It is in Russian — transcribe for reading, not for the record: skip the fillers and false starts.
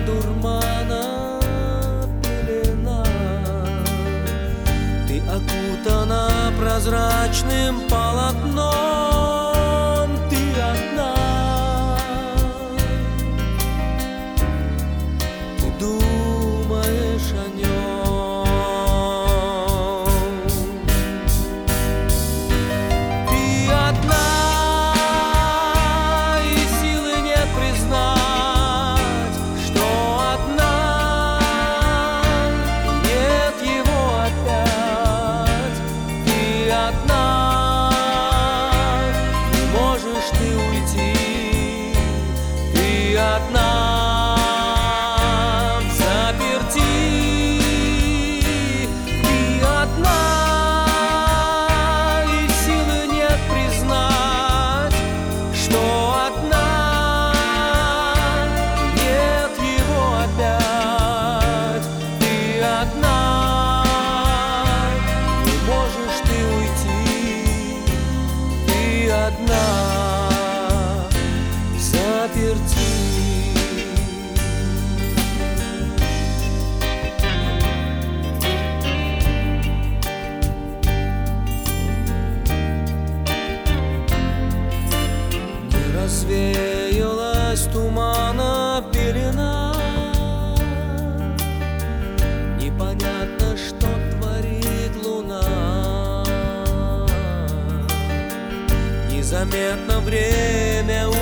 дурмана пелена. Ты окутана прозрачным полотном, ты одна. Ты думаешь о нем. Ты одна, и силы нет признать, что одна. Нет его опять. Ты одна, не можешь ты уйти. Ты одна взаперти. Ты одна, и силы нет признать, что одна. Нет его опять. Ты одна, не можешь ты уйти. Ты одна взаперти. Не развеялась тумана пелена. Непонятно, что творит луна. Незаметно время